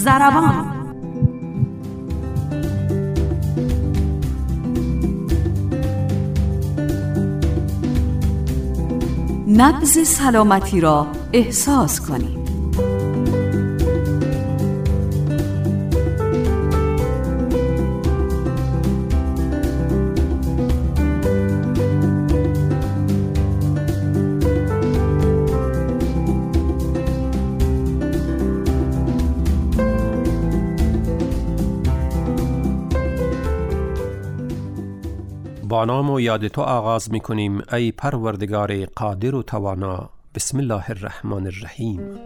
ضربان. نبض سلامتی را احساس کنید. با نام و یاد تو آغاز می کنیم ای پروردگار قادر و توانا. بسم الله الرحمن الرحیم.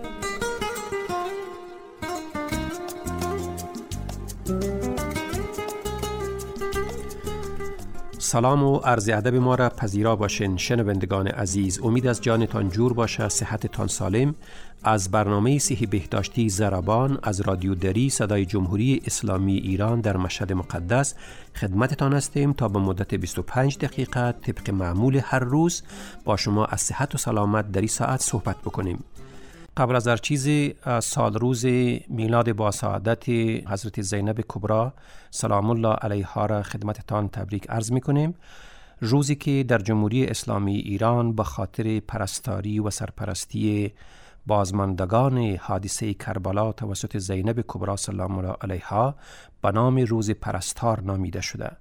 سلام و عرض ادب ما را پذیرا باشین شنوندگان عزیز. امید از جانتان جور باشه، صحتتان سالم. از برنامه صحی بهداشتی ضربان از رادیو دری صدای جمهوری اسلامی ایران در مشهد مقدس خدمتتان هستیم تا به مدت 25 دقیقه طبق معمول هر روز با شما از صحت و سلامت در این ساعت صحبت بکنیم. قبل از هر چیزی سال روز میلاد با سعادت حضرت زینب کبرا سلام الله علیها را خدمتتان تبریک عرض میکنیم. روزی که در جمهوری اسلامی ایران به خاطر پرستاری و سرپرستی بازماندگان حادثه کربلا توسط زینب کبرا سلام الله علیها به نام روز پرستار نامیده شده.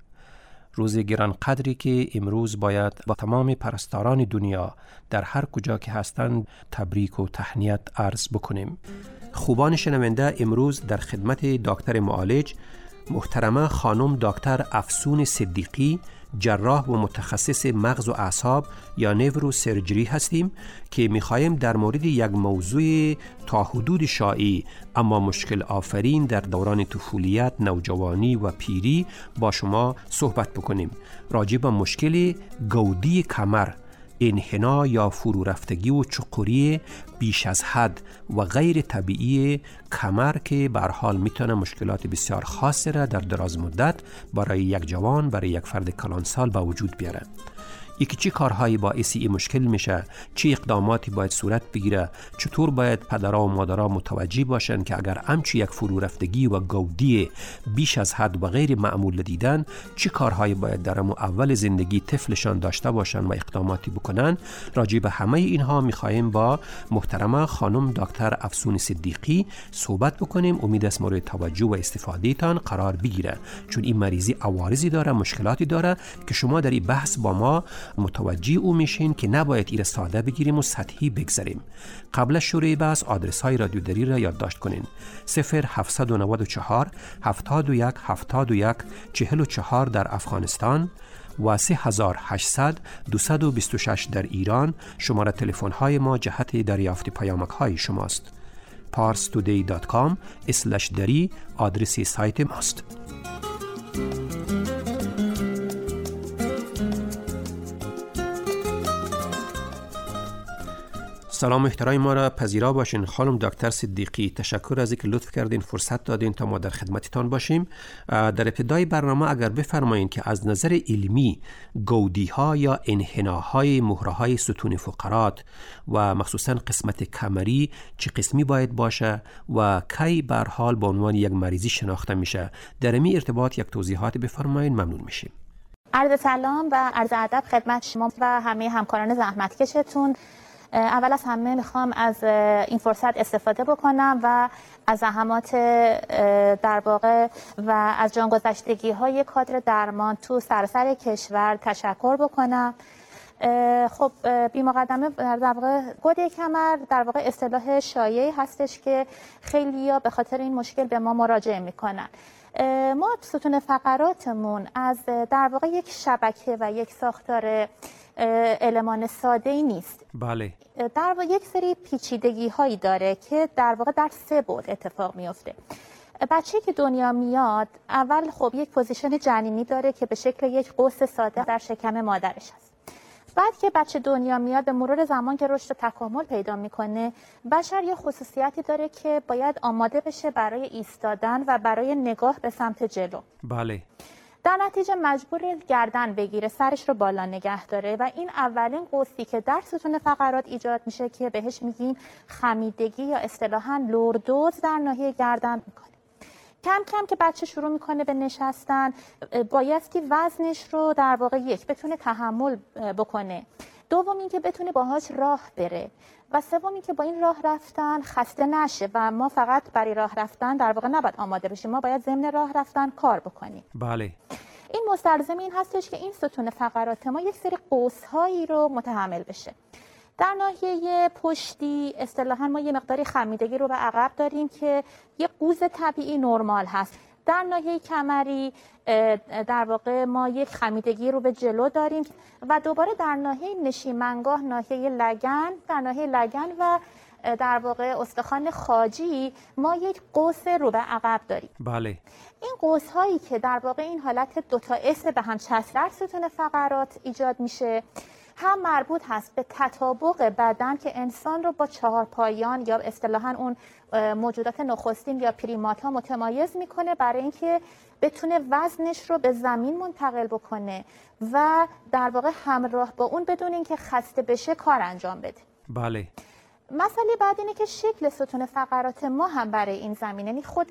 روز گران قدری که امروز باید با تمام پرستاران دنیا در هر کجا که هستند تبریک و تهنیت عرض بکنیم. خوبان شنونده، امروز در خدمت دکتر معالج محترمه خانم دکتر افسون صدیقی، جراح و متخصص مغز و اعصاب یا نیورو سرجری هستیم که میخوایم در مورد یک موضوع تا حدود شایع اما مشکل آفرین در دوران طفولیت، نوجوانی و پیری با شما صحبت بکنیم. راجع به مشکل گودی کمر، انحنا یا فرو رفتگی و چقوری بیش از حد و غیر طبیعی کمر که به هر حال میتونه مشکلات بسیار خاصی را در دراز مدت برای یک جوان، برای یک فرد کلانسال به وجود بیاره. یکی چی کارهایی باعث این مشکل میشه، چه اقداماتی باید صورت بگیره، چطور باید پدرها و مادرها متوجه باشن که اگر همچی یک فرو رفتگی و گودی بیش از حد و غیر معمول دیدن، چه کارهایی باید در اول زندگی طفلشان داشته باشن و اقداماتی بکنن. راجع به همه اینها میخوایم با محترمه خانم دکتر افسون صدیقی صحبت بکنیم. امید است مورد توجه و استفاده تان قرار بگیره، چون این مریضی عوارضی داره، مشکلاتی داره که شما در این بحث با ما متوجه او میشین که نباید ایره ساده بگیریم و سطحی بگذاریم. قبل از شروع بحث آدرس های رادیو دری را یادداشت کنین: 0794 71 71 44 در افغانستان و 3800 226 در ایران. شماره تلفن های ما جهت دریافت پیامک های شماست. parstoday.com/dari آدرس سایت ماست. سلام احترام ما را پذیرا باشین خانم دکتر صدیقی. تشکر از اینکه لطف کردین فرصت دادین تا ما در خدمتتان باشیم. در ابتدای برنامه اگر بفرمایین که از نظر علمی گودی ها یا انحناهای مهره های ستون فقرات و مخصوصا قسمت کمری چه قسمی باید باشه و کی به هر حال به عنوان یک مریضی شناخته میشه، در این ارتباط یک توضیحات بفرمایین ممنون میشیم. عرض سلام و عرض ادب خدمت شما و همه همکاران زحمتکشتون. اول از همه میخوام از این فرصت استفاده بکنم و از زحمات در واقع و از جانگذشتگی های کادر درمان تو سراسر کشور تشکر بکنم. خب بی مقدمه در واقع گودی کمر در واقع اصطلاح شایعی هستش که خیلی‌ها به خاطر این مشکل به ما مراجعه میکنن. ما ستون فقراتمون از در واقع یک شبکه و یک ساختار المان ساده‌ای نیست. بله. در واقع یک سری پیچیدگی هایی داره که در واقع در 3 بعد اتفاق میفته. بچه‌ای که دنیا میاد اول خب یک پوزیشن جنینی داره که به شکل یک قوس ساده در شکم مادرش هست. بعد که بچه دنیا میاد به مرور زمان که رشد و تکامل پیدا میکنه، بشر یه خصوصیتی داره که باید آماده بشه برای ایستادن و برای نگاه به سمت جلو. بله. در نتیجه مجبور گردن بگیره، سرش رو بالا نگه داره و این اولین قوسی که در ستون فقرات ایجاد میشه که بهش میگیم خمیدگی یا اصطلاحاً لوردوز در ناحیه گردن میکنه. کم کم که بچه شروع میکنه به نشستن، بایستی وزنش رو در واقع یک بتونه تحمل بکنه، دوم این که بتونه باهاش راه بره و سوم این که با این راه رفتن خسته نشه و ما فقط برای راه رفتن در واقع نباید آماده بشیم، ما باید ضمن راه رفتن کار بکنیم. بله. این مستلزم این هستش که این ستون فقرات ما یک سری قوس‌هایی رو متحمل بشه. در ناحیه پشتی اصطلاحاً ما یه مقداری خمیدگی رو به عقب داریم که یه قوس طبیعی نرمال هست. در ناحیه کمری در واقع ما یک خمیدگی رو به جلو داریم و دوباره در ناحیه نشیمنگاه، ناحیه لگن، در ناحیه لگن و در واقع استخوان خاجی ما یک قوس رو به عقب داریم. بله. این قوس هایی که در واقع این حالت دوتا اس به هم چسب در ستون فقرات ایجاد میشه هم مربوط هست به تطابق بدن که انسان رو با چهارپایان یا اصطلاحاً اون موجودات نخستین یا پریمات ها متمایز میکنه برای اینکه بتونه وزنش رو به زمین منتقل بکنه و در واقع همراه با اون بدون اینکه خسته بشه کار انجام بده. بله. مسئله بعد اینه که شکل ستون فقرات ما هم برای این زمین، یعنی خود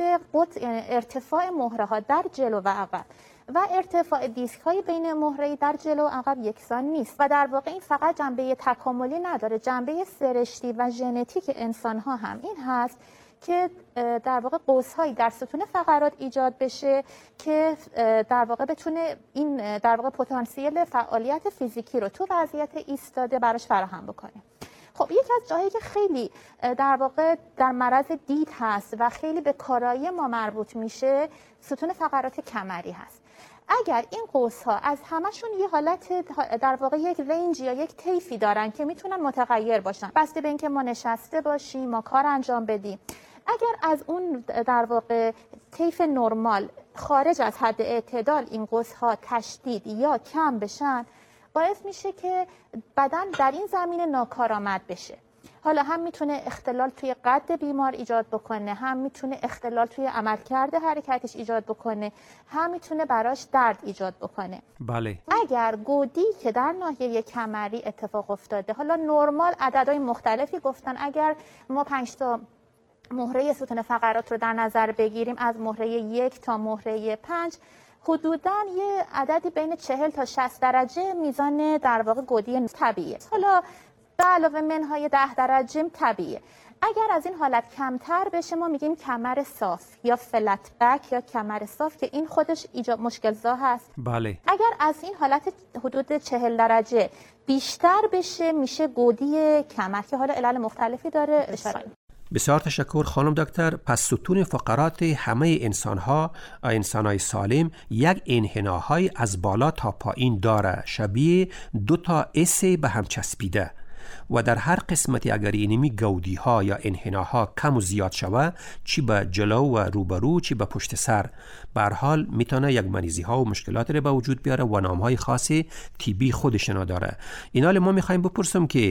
ارتفاع مهره ها در جلو و عقب و ارتفاع دیسک های بین مهره در جلو و عقب یکسان نیست و در واقع این فقط جنبه تکاملی نداره، جنبه سرشتی و ژنتیک انسان ها هم این هست که در واقع قوس هایی در ستون فقرات ایجاد بشه که در واقع بتونه این در واقع پتانسیل فعالیت فیزیکی رو تو وضعیت ایستاده براش فراهم بکنه. خب یکی از جاهایی که خیلی در واقع در معرض دید هست و خیلی به کارایی ما مربوط میشه ستون فقرات کمری هست. اگر این قوس ها از همشون یه حالت در واقع یک رنج یا یک طیفی دارن که میتونن متغیر باشن بسته به اینکه ما نشسته باشیم، ما کار انجام بدیم، اگر از اون در واقع طیف نرمال خارج از حد اعتدال این قوس ها تشدید یا کم بشن باعث میشه که بدن در این زمینه ناکارآمد بشه. حالا هم میتونه اختلال توی قد بیمار ایجاد بکنه، هم میتونه اختلال توی عملکرد حرکتش ایجاد بکنه، هم میتونه براش درد ایجاد بکنه. بله. اگر گودی که در ناحیه کمری اتفاق افتاده، حالا نرمال عددهای مختلفی گفتن، اگر ما 5 تا مهره ستون فقرات رو در نظر بگیریم از مهره 1 تا مهره 5 حدوداً یه عددی بین 40 تا 60 درجه میزان در واقع گودی طبیعیه. حالا به علاوه منهای 10 درجه طبیعیه. اگر از این حالت کمتر بشه ما میگیم کمر صاف یا فلت بک یا کمر صاف که این خودش ایجاد مشکل‌زا هست. بله. اگر از این حالت حدود 40 درجه بیشتر بشه میشه گودی کمر که حالا علل مختلفی داره اشاره. بسیار تشکر خانم دکتر. پس ستون فقرات همه انسان‌های سالم یک انحناهای از بالا تا پایین داره، شبیه 2 تا اس به هم چسبیده و در هر قسمتی اگر اینمی گودی ها یا انحناها کم و زیاد شوه، چی به جلو و روبرو چی به پشت سر، به هر حال میتونه یک مریضی ها و مشکلات رو به وجود بیاره و نام های خاصی طبی خودشنا داره. اینال ما میخوایم بپرسم که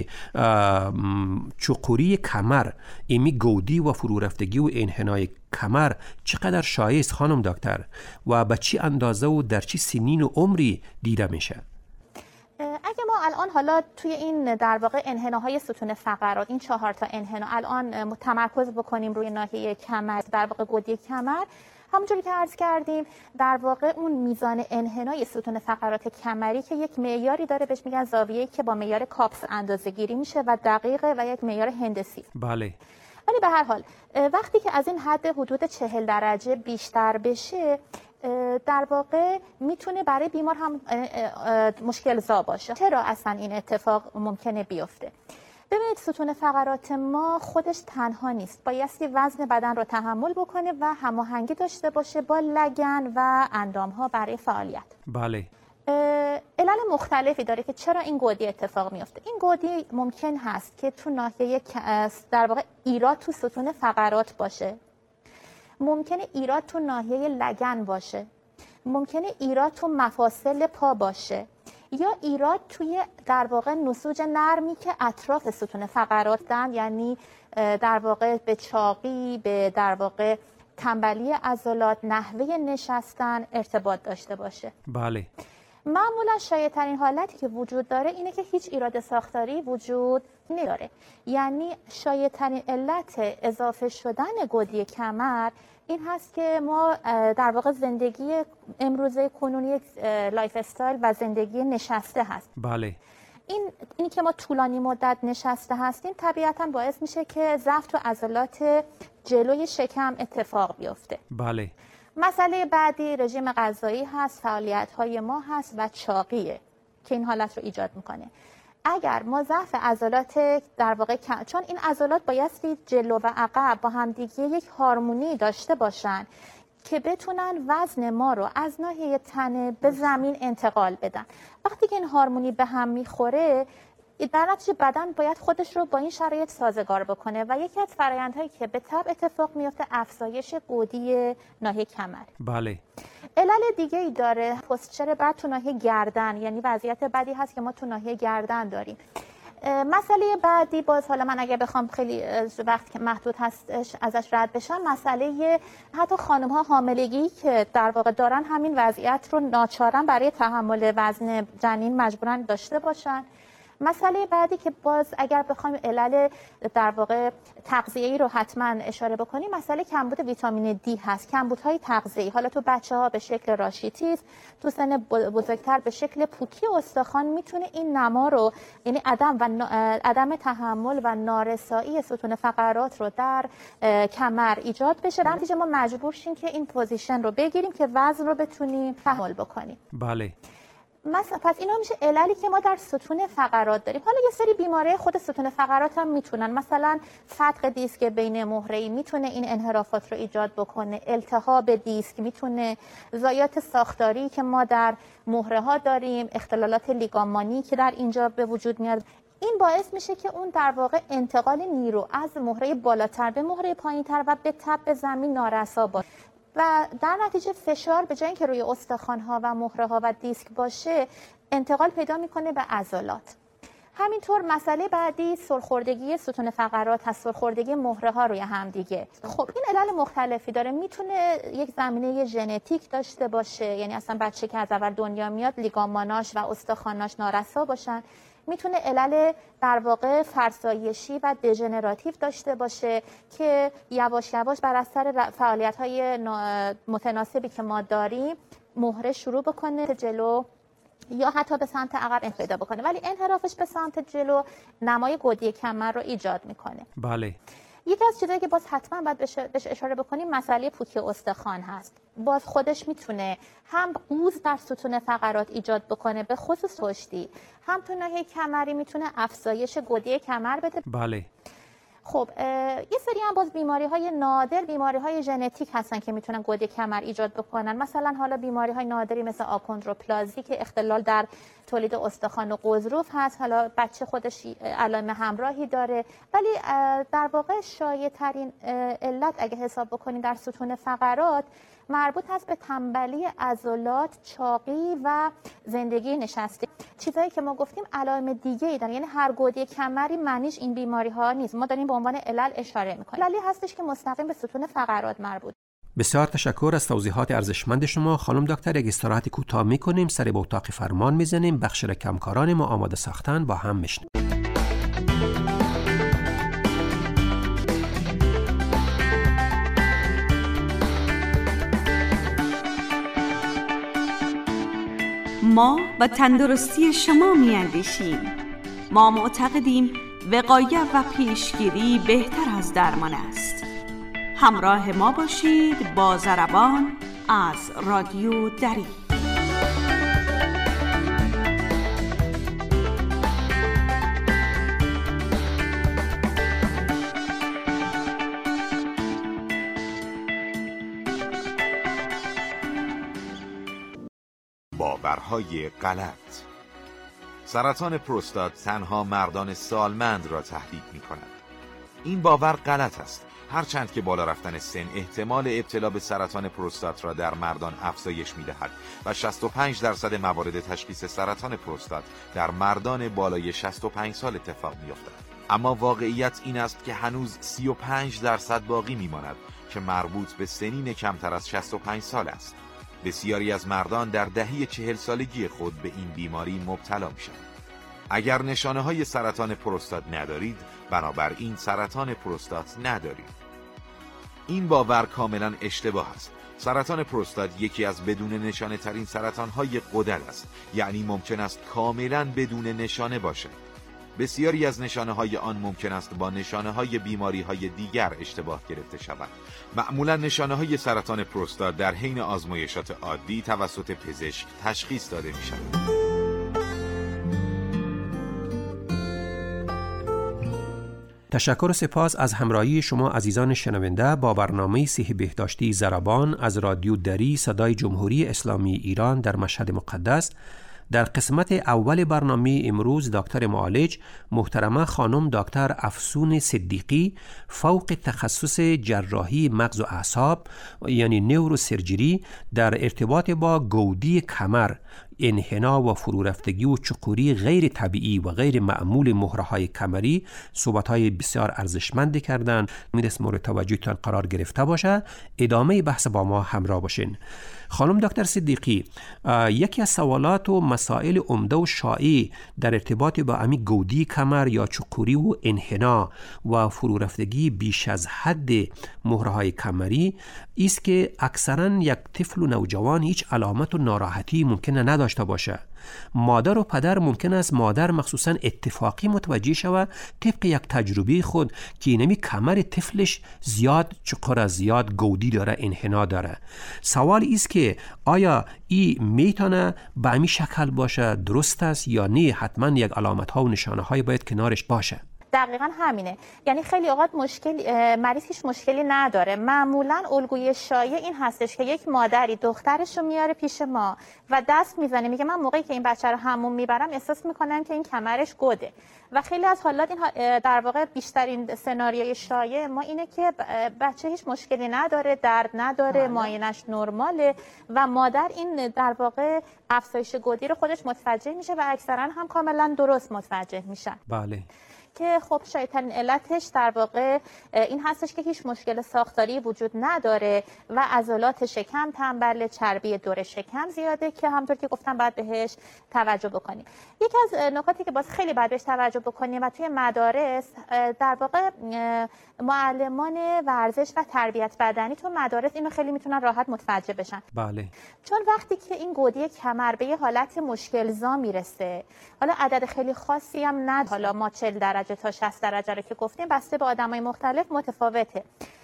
چقوری کمر، ایمی گودی و فرو رفتگی و انحنای کمر چقدر شایع است خانم دکتر و به چی اندازه و در چی سنین و عمری دیده میشه؟ اگه ما الان حالا توی این در واقع انحناهای ستون فقرات، این 4 تا انحنا الان تمرکز بکنیم روی ناحیه کمر، در واقع گودی کمر، همونجوری که عرض کردیم در واقع اون میزان انحنای ستون فقرات کمری که یک معیاری داره بهش میگن زاویه‌ای که با معیار کاپس اندازه‌گیری میشه و دقیقه و یک معیار هندسی. بله. ولی به هر حال وقتی که از این حد حدود 40 درجه بیشتر بشه در واقع میتونه برای بیمار هم مشکل زا باشه. چرا اصلا این اتفاق ممکنه بیفته؟ ببینید ستون فقرات ما خودش تنها نیست، بایستی وزن بدن رو تحمل بکنه و هماهنگی داشته باشه با لگن و اندامها برای فعالیت. بله. علل مختلفی داره که چرا این گودی اتفاق میفته. این گودی ممکن هست که تو ناحیه در واقع ایراد تو ستون فقرات باشه، ممکنه ایراد تو ناحیه لگن باشه، ممکنه ایراد تو مفاصل پا باشه، یا ایراد توی در واقع نسوج نرمی که اطراف ستون فقرات دارن، یعنی در واقع به چاقی، به در واقع تنبلی عضلات، نحوه نشستن ارتباط داشته باشه. بله. معمولا شایع‌ترین حالتی که وجود داره اینه که هیچ ایراد ساختاری وجود نداره. یعنی شایع‌ترین علت اضافه شدن گودی کمر این هست که ما در واقع زندگی امروزه کنونی لایف استایل و زندگی نشسته هست. بله. این که ما طولانی مدت نشسته هستیم طبیعتاً باعث میشه که ضعف تو عضلات جلوی شکم اتفاق بیفته. بله. مسئله بعدی رژیم غذایی هست، فعالیت‌های ما هست و چاقیه که این حالت رو ایجاد میکنه. اگر ما ضعف عضلات در واقع چون این عضلات بایستی جلو و عقب با همدیگه یک هارمونی داشته باشن که بتونن وزن ما رو از ناحیه تنه به زمین انتقال بدن. وقتی که این هارمونی به هم میخوره در نتیجه بدن باید خودش رو با این شرایط سازگار بکنه و یکی از فرآیندهایی که به تبع اتفاق میفته افزایش گودی ناحیه کمر. بله. علل دیگه ای داره پوستچر بد تو ناحیه گردن، یعنی وضعیت بدی هست که ما تو ناحیه گردن داریم. مسئله بعدی باز حالا من اگه بخوام خیلی وقت که محدود هستش ازش رد بشم، مسئله حتی خانم ها حاملگی که در واقع دارن همین وضعیت رو ناچارن برای تحمل وزن جنین مجبورن داشته باشن. مسئله بعدی که باز اگر بخوایم علل در واقع تغذیه‌ای رو حتما اشاره بکنیم، مسئله کمبود ویتامین دی هست. کمبودهای تغذیه‌ای حالا تو بچه‌ها به شکل راشیتیسم، تو سن بزرگتر به شکل پوکی استخوان میتونه این نما رو، یعنی عدم تحمل و نارسایی ستون فقرات رو در کمر ایجاد بشه. در نتیجه ما مجبور شیم که این پوزیشن رو بگیریم که وزن رو بتونیم تحمل بکنیم. بله. پس اینا میشه عللی که ما در ستون فقرات داریم. حالا یه سری بیماری خود ستون فقرات هم میتونن، مثلا فتق دیسک بین مهره‌ای میتونه این انحرافات رو ایجاد بکنه، التهاب دیسک میتونه، ضایعات ساختاری که ما در مهره ها داریم، اختلالات لیگامانی که در اینجا به وجود میاد، این باعث میشه که اون در واقع انتقال نیرو از مهره بالاتر به مهره پایینتر و به تب زمین نارسا باشه و در نتیجه فشار به جای اینکه روی استخوان‌ها و مهره‌ها و دیسک باشه انتقال پیدا میکنه به عضلات. همینطور مسئله بعدی سرخوردگی ستون فقرات هست، سرخوردگی مهره‌ها روی هم دیگه. خب این علل مختلفی داره، میتونه یک زمینه ژنتیک داشته باشه، یعنی اصلا بچه که از اول دنیا میاد لیگاماناش و استخواناش نارسا باشن، میتونه علل در واقع فرسایشی و دژنراتیو داشته باشه که یواش یواش بر اثر فعالیت‌های متناسبی که ما داریم مهره شروع بکنه جلو یا حتی به سمت عقب پیدا بکنه، ولی انحرافش به سمت جلو نمای گودی کمر رو ایجاد میکنه. بله. یکی از چیزایی که باز حتما باید بهش اشاره بکنیم مسئله پوکی استخوان هست. باز خودش میتونه هم قوز در ستون فقرات ایجاد بکنه به خصوص پشتی، هم تو ناحیه کمری میتونه افزایش گودی کمر بده. بله. خب یه سری هم باز بیماری‌های نادر، بیماری‌های ژنتیک هستن که میتونن گودی کمر ایجاد بکنن. مثلا حالا بیماری‌های نادری مثل آکوندروپلازی که اختلال در تولید استخوان و غضروف هست، حالا بچه خودش علائم همراهی داره، ولی در واقع شایع‌ترین علت اگه حساب بکنیم در ستون فقرات مربوط هست به تنبلی عضلات، چاقی و زندگی نشسته. چیزایی که ما گفتیم علائم دیگه‌ای دارن، یعنی هر گودی کمری معنیش این بیماری‌ها نیست. ما داریم به عنوان علل اشاره می‌کنیم. عللی هستش که مستقیم به ستون فقرات مربوط. بسیار تشکر از توضیحات ارزشمند شما خانم دکتر. یک استراحت کوتاه می‌کنیم، سر به اتاق فرمان می‌زنیم، بخش را کمکاران ما آماده ساختن با هم می‌شنویم. ما و تندرستی شما می‌اندیشیم. ما معتقدیم وقایت و پیشگیری بهتر از درمان است. همراه ما باشید با ضربان از رادیو دری. باورهای غلط. سرطان پروستات تنها مردان سالمند را تهدید می کند. این باور غلط است. هرچند که بالا رفتن سن احتمال ابتلا به سرطان پروستات را در مردان افزایش می دهد و 65% موارد تشخیص سرطان پروستات در مردان بالای 65 سال اتفاق می افتد. اما واقعیت این است که هنوز 35% باقی می ماند که مربوط به سنین کمتر از 65 سال است. بسیاری از مردان در دهه 40 سالگی خود به این بیماری مبتلا میشند. اگر نشانه‌های سرطان پروستات ندارید، بنابراین سرطان پروستات ندارید. این باور کاملا اشتباه است. سرطان پروستات یکی از بدون نشانه ترین سرطان‌های غدد است، یعنی ممکن است کاملا بدون نشانه باشد. بسیاری از نشانه‌های آن ممکن است با نشانه‌های بیماری‌های دیگر اشتباه گرفته شود. معمولا نشانه‌های سرطان پروستات در حین آزمایشات عادی توسط پزشک تشخیص داده می‌شود. تشکر و سپاس از همراهی شما عزیزان شنونده با برنامه صحی بهداشتی زربان از رادیو دری صدای جمهوری اسلامی ایران در مشهد مقدس. در قسمت اول برنامه امروز دکتر معالج محترمه خانم دکتر افسون صدیقی فوق تخصص جراحی مغز و اعصاب یعنی نوروسرجری در ارتباط با گودی کمر، انحنا و فرورفتگی و چقوری غیر طبیعی و غیر معمول مهره‌های کمری صحبت‌های بسیار ارزشمندی کردند. امیدوارم مورد توجهتان قرار گرفته باشه. ادامه بحث با ما همراه باشین. خانم دکتر صدیقی، یکی از سوالات و مسائل عمده و شایع در ارتباط با امی گودی کمر یا چقوری و انحنا و فرورفتگی بیش از حد مهره‌های کمری است که اکثرا یک طفل و نوجوان هیچ علامت و ناراحتی ممکنه نداشته باشه. مادر و پدر ممکن است مادر مخصوصا اتفاقی متوجه شود طبق یک تجربه خود که اینمی کمر طفلش زیاد چقور، زیاد گودی داره، انحنا داره. سوال ایست که آیا این میتونه به همین شکل باشه، درست است یا نه؟ حتما یک علامت ها و نشانه های باید کنارش باشه. دقیقاً همینه. یعنی خیلی اوقات مریض هیچ مشکلی نداره. معمولاً الگوی شایع این هستش که یک مادری دخترش رو میاره پیش ما و دست میزنه، میگه من موقعی که این بچه رو حموم میبرم احساس میکنم که این کمرش گوده. و خیلی از حالات این در واقع بیشترین سناریوی شایع ما اینه که بچه هیچ مشکلی نداره، درد نداره، معاینش نرماله و مادر این در واقع افزایش گودی رو خودش متوجه میشه و اکثرا هم کاملا درست متوجه میشن. بله. که خب شایع‌ترین علتش در واقع این هستش که هیچ مشکل ساختاری وجود نداره و عضلات شکم تنبل، چربی دور شکم زیاده که همونطور که گفتم باید بهش توجه بکنیم. یکی از نکاتی که باز خیلی باید بهش توجه بکنیم و توی مدارس در واقع معلمان ورزش و تربیت بدنی تو مدارس اینو خیلی میتونن راحت متوجه بشن. بله. چون وقتی که این گودی کمر به یه حالت مشکل‌زا میرسه، حالا عدد خیلی خاصی هم نداره، حالا ما 40 درجه تا 60 درجه رو که گفتیم بسته به آدمای مختلف متفاوته.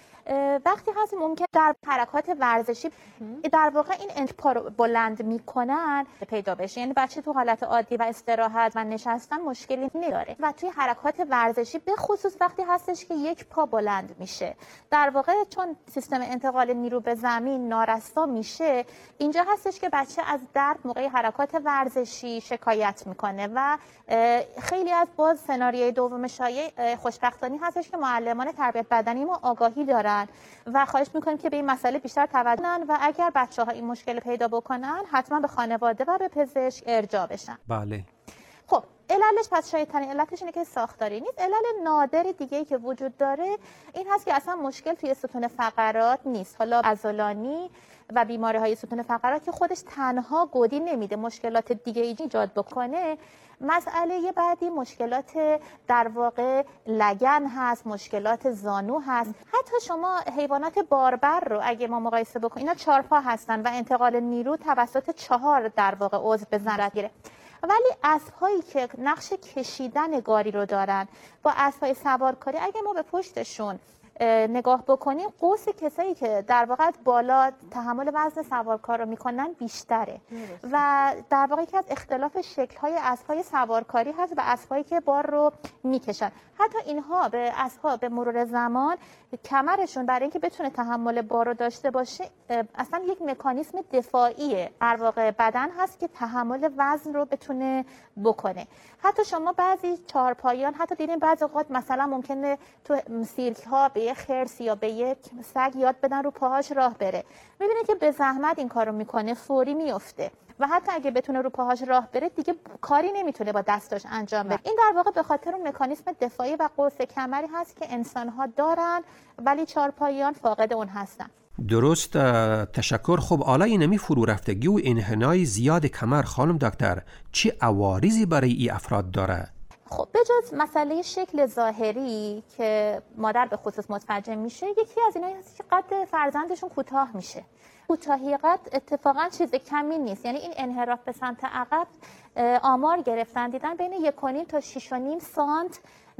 وقتی هست ممکن در حرکات ورزشی در واقع این انتپا رو بلند میکنن پیدا بشه، یعنی بچه تو حالت عادی و استراحت و نشستن مشکلی نداره و توی حرکات ورزشی به خصوص وقتی هستش که یک پا بلند میشه، در واقع چون سیستم انتقال نیرو به زمین نارسا میشه، اینجا هستش که بچه از درد موقع حرکات ورزشی شکایت میکنه و خیلی از باز سناریوی دوم شایع خوشبختانه هستش که معلمان تربیت بدنی ما آگاهی دارن و خواهش میکنیم که به این مسئله بیشتر توجه کنن و اگر بچه‌ها این مشکل پیدا بکنن حتما به خانواده و به پزشک ارجاع بشن. بله. خب علتش پس شایع‌ترین علتش اینه که ساختاری نیست. علت نادر دیگه‌ای که وجود داره این هست که اصلا مشکل توی ستون فقرات نیست. حالا عضلانی و بیماری‌های ستون فقرات که خودش تنها گودی نمیده، مشکلات دیگه‌ای ایجاد بکنه. مسئله بعدی مشکلات در واقع لگن هست، مشکلات زانو هست. حتی شما حیوانات باربر رو اگه ما مقایسه بکنیم، اینا 4 پا هستن و انتقال نیرو توسط 4 در واقع عضو به ضرر گیره. ولی اسب‌هایی که نقش کشیدن گاری رو دارن با اسب‌های سوارکاری، اگه ما به پشتشون نگاه بکنیم، قوس کسایی که در واقع بالا تحمل وزن سوارکار رو میکنن بیشتره و در واقع یکی از اختلاف شکل‌های اسب‌های سوارکاری هست و اسب‌هایی که بار رو میکشن. حتی اینها به اسب‌ها به مرور زمان کمرشون برای اینکه بتونه تحمل بار رو داشته باشه اصلا یک مکانیزم دفاعی در واقع بدن هست که تحمل وزن رو بتونه بکنه. حتی شما بعضی چهارپایان حتی دیدین بعضی اوقات مثلا ممکنه تو سیرک‌ها به یک خرس یا به یک سگ یاد بدن رو پاهاش راه بره، می‌بینید که به زحمت این کارو میکنه، فوری میفته و حتی اگه بتونه رو پاهاش راه بره دیگه کاری نمیتونه با دستاش انجام بده. این در واقع به خاطر اون مکانیزم دفاعی و قوس کمری هست که انسان‌ها دارن ولی چهارپایان فاقد اون هستن. درست، تشکر. خب حالا اینمی فرو رفتگی و انحنای زیاد کمر خانم دکتر چه عوارضی برای این افراد داره؟ خب بجز مسئله شکل ظاهری که مادر به خصوص متوجه میشه، یکی از اینایی هست که قد فرزندشون کوتاه میشه. کوتاهی قد اتفاقا چیز کمی نیست، یعنی این انحراف به سمت عقب آمار گرفتن دیدن بین 1.5 تا 6.5 سانت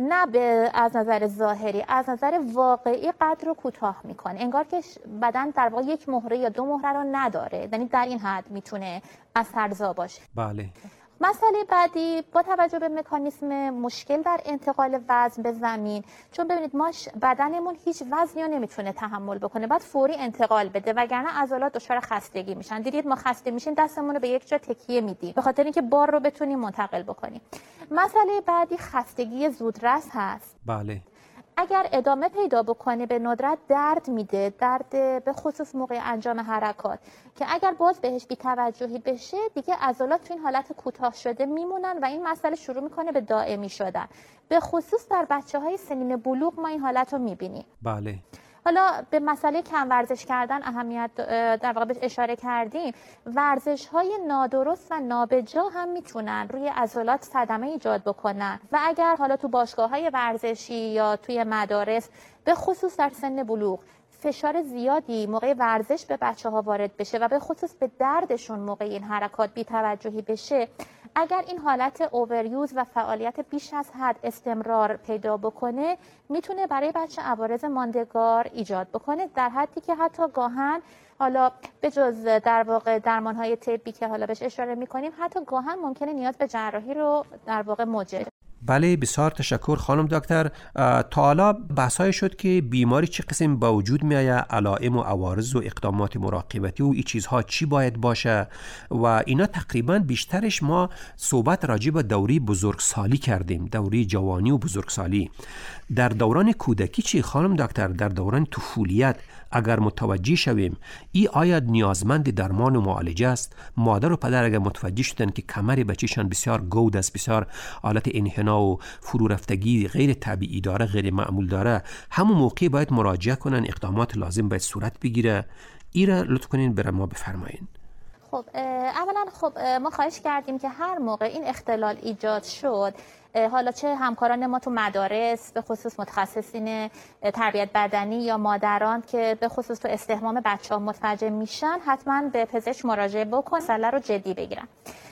نه از نظر ظاهری، از نظر واقعی قد رو کوتاه میکنه، انگار که بدن در واقع یک مهره یا 2 مهره رو نداره، یعنی در این حد میتونه اثرزا باشه. بله. مسئله بعدی با توجه به مکانیسم مشکل در انتقال وزن به زمین، چون ببینید ما بدنمون هیچ وزنی رو نمیتونه تحمل بکنه، باید فوری انتقال بده وگرنه عضلات دچار خستگی میشن. دیدید ما خسته میشیم دستمون رو به یک جا تکیه میدیم به خاطر اینکه بار رو بتونیم منتقل بکنیم. مسئله بعدی خستگی زودرس هست. بله. اگر ادامه پیدا بکنه به ندرت درد میده، درد به خصوص موقع انجام حرکات که اگر باز بهش بی‌توجهی بشه دیگه عضلات تو این حالت کوتاه شده میمونن و این مسئله شروع میکنه به دائمی شدن. به خصوص در بچه‌های سنین بلوغ ما این حالت رو میبینیم. بله. حالا به مسئله کم ورزش کردن اهمیت در واقع بهش اشاره کردیم. ورزش‌های نادرست و نابجا هم میتونن روی عضلات صدمه ایجاد بکنن و اگر حالا تو باشگاه‌های ورزشی یا توی مدارس به خصوص در سن بلوغ فشار زیادی موقع ورزش به بچه‌ها وارد بشه و به خصوص به دردشون موقع این حرکات بی‌توجهی بشه، اگر این حالت اووریوز و فعالیت بیش از حد استمرار پیدا بکنه میتونه برای بچه عوارض ماندگار ایجاد بکنه، در حدی که حتی گاهن حالا به جز در واقع درمان‌های طبی که حالا بهش اشاره می‌کنیم حتی گاهن ممکنه نیاز به جراحی رو در واقع موجب. بله، بسیار تشکر خانم دکتر. تا حالا بحثای شد که بیماری چه قسم با وجود می آید، علائم و عوارض و اقدامات مراقبتی و این چیزها چی باید باشه و اینا تقریبا بیشترش ما صحبت راجع به دوره بزرگسالی کردیم، دوره جوانی و بزرگسالی. در دوران کودکی چی خانم دکتر؟ در دوران طفولیت اگر متوجه شویم ای آیا نیازمند درمان و معالجه است؟ مادر و پدر اگر متوجه شدن که کمر بچه‌شان بسیار گود است، بسیار حالت انحنا و فرو رفتگی غیر طبیعی داره، غیر معمول داره، همون موقع باید مراجعه کنن، اقدامات لازم باید صورت بگیره. ایرا لطف کنین برای ما بفرمایین. خب اولا خب ما خواهش کردیم که هر موقع این اختلال ایجاد شد، حالا چه همکاران ما تو مدارس به خصوص متخصصین تربیت بدنی یا مادران که به خصوص تو استحمام بچه‌ها متوجه میشن حتما به پزشک مراجعه بکن، مسئله رو جدی بگیرن.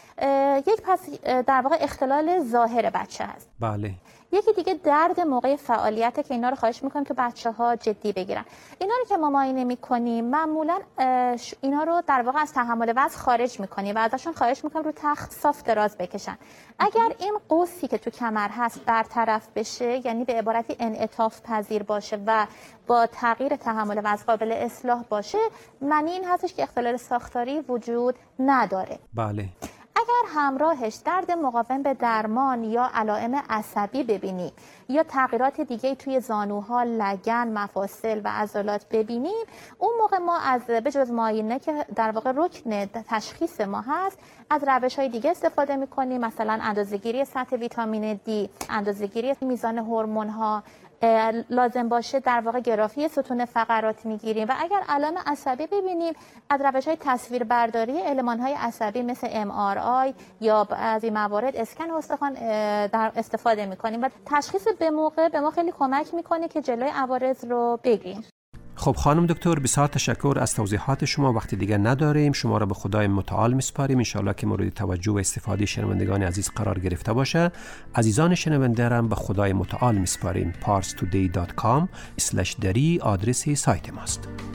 یک پس در واقع اختلال ظاهر بچه هست. بله. یکی دیگه درد موقع فعالیته که اینا رو خواهش میکنیم که بچه‌ها جدی بگیرن. اینا رو که ما معاینه میکنیم معمولا اینا رو در واقع از تحمل وزن خارج میکنیم و ازشون خواهش میکنیم رو تخت صاف دراز بکشن. اگر این قوسی که تو کمر هست برطرف بشه، یعنی به عبارتی انعطاف پذیر باشه و با تغییر تحمل وزن قابل اصلاح باشه، معنی این هستش که اختلال ساختاری وجود نداره. بله. اگر همراهش درد مقاوم به درمان یا علائم عصبی ببینیم یا تغییرات دیگه توی زانوها، لگن، مفاصل و عضلات ببینیم، اون موقع ما از بجز معاینه که در واقع رکن تشخیص ما هست، از روش‌های دیگه استفاده می‌کنیم، مثلا اندازه‌گیری سطح ویتامین دی، اندازه‌گیری میزان هورمون‌ها، لازم باشه در واقع گرافی ستون فقرات میگیریم و اگر علائم عصبی ببینیم از روش‌های تصویربرداری المان‌های عصبی مثل MRI یا از این موارد اسکن استخوان در استفاده می‌کنیم و تشخیص به موقع به ما خیلی کمک می‌کنه که جلوی عوارض رو بگیریم. خب خانم دکتر بسیار تشکر از توضیحات شما. وقتی دیگر نداریم، شما را به خدای متعال میسپاریم، ان شاءالله که مورد توجه و استفاده شنوندگان عزیز قرار گرفته باشه. عزیزان شنونده را به خدای متعال میسپاریم. parstoday.com/dari آدرس سایت ماست.